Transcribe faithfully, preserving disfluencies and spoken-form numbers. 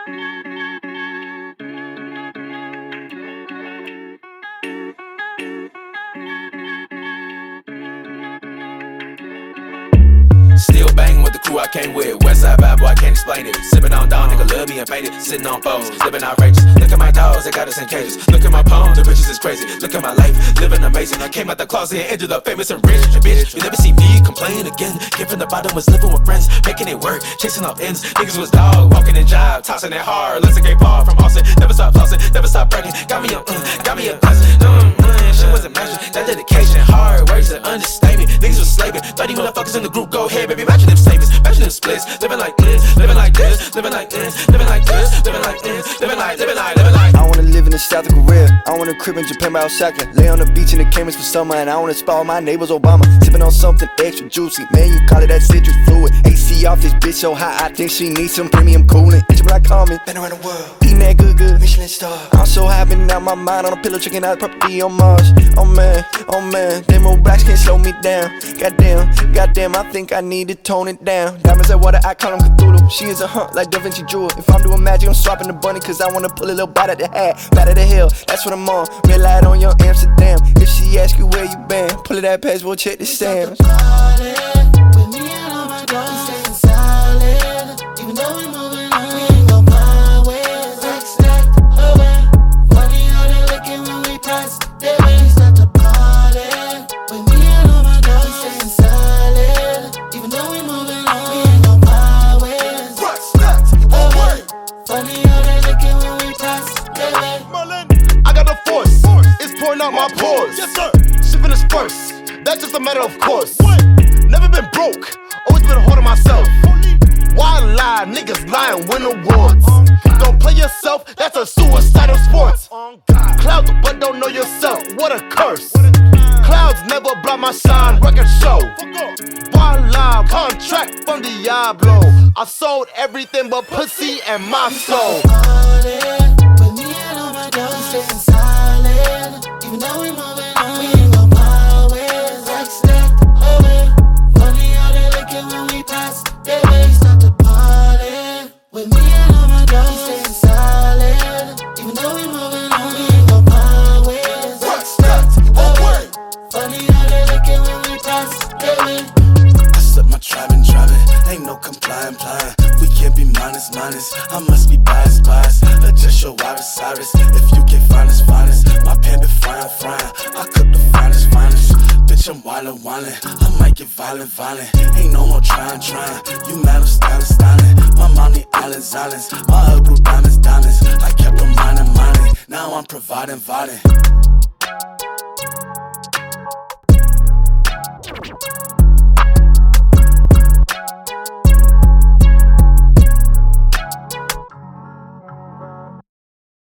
Still banging with the crew I came with. Westside vibe, boy, I can't explain it. Sipping on down, nigga, love being painted. Sitting on foes, living outrageous. Look at my dogs, they got us in cages. Look at my palms, the bitches is crazy. Look at my life, living amazing. I came out the closet and ended up famous and rich. Bitch, you never see me complain again. Came from the bottom, was living with friends, making it work, chasing off ends. Niggas was dog, walking in job, tossing it hard. Let's get Paul from Austin. Never stop flossing, never stop bragging. Got me a, mm, got me a plus. Mm, mm, shit wasn't magic. That dedication, hard words, an understatement. Niggas was slaving. thirty motherfuckers in the group, go ahead, baby. Imagine them savings, imagine them splits. Living like this, living like this, living like this, living like this, living like this, living like, living like, living like. I wanna live in the South of Korea. I want a crib in Japan by Osaka. Lay on the beach in the Caymans for summer. And I wanna spoil my neighbors Obama. Sipping on something extra juicy. Man, you call it that citrus fluid. A C off this bitch so hot, I think she needs some premium cooling. Bitch, when I call me, been around the world, eating that good, good Michelin star. I'm so high, been out my mind on a pillow, checking out property on Mars. Oh man, oh man, them old blacks can't slow me down. Goddamn, goddamn, I think I need to tone it down. Diamonds that water, I call them Cthulhu. She is a hunt like Da Vinci Jewel. If I'm doing magic, I'm swapping the bunny, cause I wanna pull a little bite at the hat. Bite at the hill, that's what I'm on. Red light on your Amsterdam. If she ask you where you been, pull it that passport, check the stamps. With me and all my dogs, we staying solid. Even though we moving on, we ain't gon' buy ways. Like stacked away. Funny how they looking when we pass their way. We start to party. With me and all my dogs, we staying solid. Even though we moving on, we ain't gon' buy ways. Right, stacked away. Funny how they looking when we pass their way. I got the force, it's pouring out my pores. Yes, sir. Shipping is first, that's just a matter of course. Never been broke, always been holding myself. Why lie? Niggas lying, win awards. Don't play yourself, that's a suicidal sport. Clouds, but don't know yourself, what a curse. Clouds never block my shine, record show. Why lie? Contract from Diablo. I sold everything but pussy and my soul. With me and all my dogs, we staying solid. Even though we moving on, we ain't gon' buy ways. Like stacked away. Funny how they looking when we pass their way. Start to party. With me and all my dogs, we staying solid. Even though we moving on, we ain't gon' buy ways. Like stacked away. Funny how they looking when we pass their way. I set my tribe and drive it. Ain't no complying, plying. We can't be minus, minus. I must be biased, biased. Adjust your Iris, Cyrus. If you can't find us, find us. My pan be frying, frying. I cook the finest, finest. Bitch, I'm wildin', wildin'. I might get violent, violent. Ain't no more trying, trying. You mad, I'm styling, styling. My mommy islands, islands. My ugly diamonds, diamonds. I kept them mining, mining. Now I'm providing, providing.